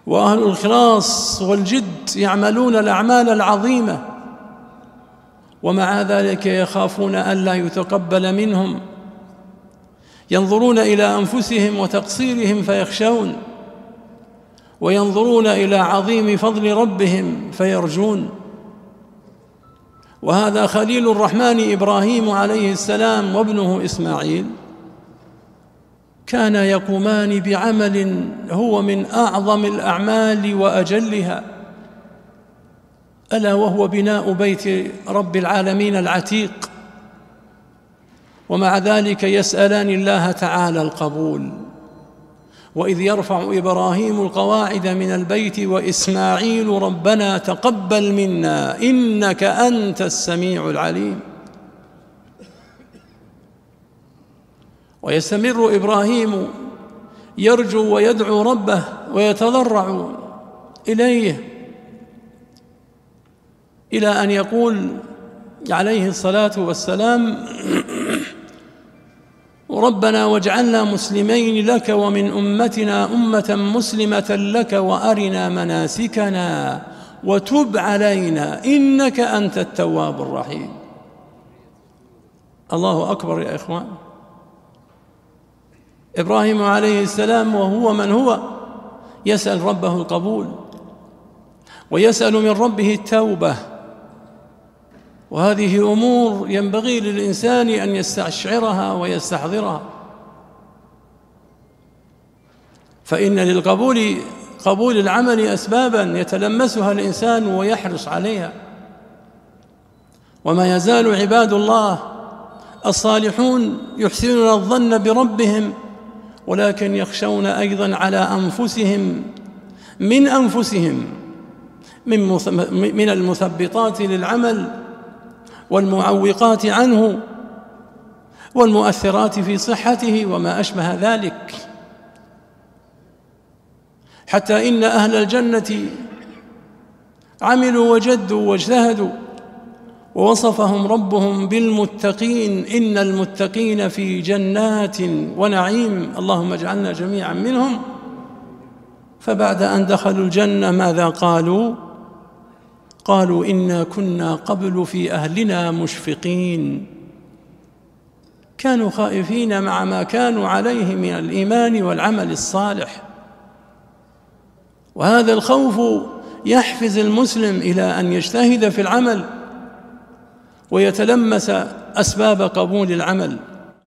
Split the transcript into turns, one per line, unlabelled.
وأهل الإخلاص والجد يعملون الأعمال العظيمة، ومع ذلك يخافون ألا يتقبل منهم، ينظرون إلى أنفسهم وتقصيرهم فيخشون، وينظرون إلى عظيم فضل ربهم فيرجون. وهذا خليل الرحمن إبراهيم عليه السلام وابنه إسماعيل كان يقومان بعمل هو من أعظم الأعمال وأجلها، ألا وهو بناء بيت رب العالمين العتيق، ومع ذلك يسألان الله تعالى القبول. وإذ يرفع إبراهيم القواعد من البيت وإسماعيل ربنا تقبل منا إنك أنت السميع العليم. ويستمر إبراهيم يرجو ويدعو ربه ويتضرع إليه إلى أن يقول عليه الصلاة والسلام ربنا واجعلنا مسلمين لك ومن أمتنا أمة مسلمة لك وأرنا مناسكنا وتب علينا إنك أنت التواب الرحيم. الله أكبر يا إخوان. إبراهيم عليه السلام وهو من هو يسأل ربه القبول ويسأل من ربه التوبة، وهذه أمور ينبغي للإنسان أن يستشعرها ويستحضرها، فإن قبول العمل أسبابا يتلمسها الإنسان ويحرص عليها. وما يزال عباد الله الصالحون يحسنون الظن بربهم، ولكن يخشون أيضا على أنفسهم من من المثبطات للعمل والمعوقات عنه والمؤثرات في صحته وما أشبه ذلك، حتى إن أهل الجنة عملوا وجدوا واجتهدوا ووصفهم ربهم بالمتقين، إن المتقين في جنات ونعيم، اللهم اجعلنا جميعا منهم. فبعد أن دخلوا الجنة ماذا قالوا؟ قالوا إنا كنا قبل في أهلنا مشفقين، كانوا خائفين مع ما كانوا عليه من الإيمان والعمل الصالح. وهذا الخوف يحفز المسلم إلى أن يجتهد في العمل ويتلمس أسباب قبول العمل.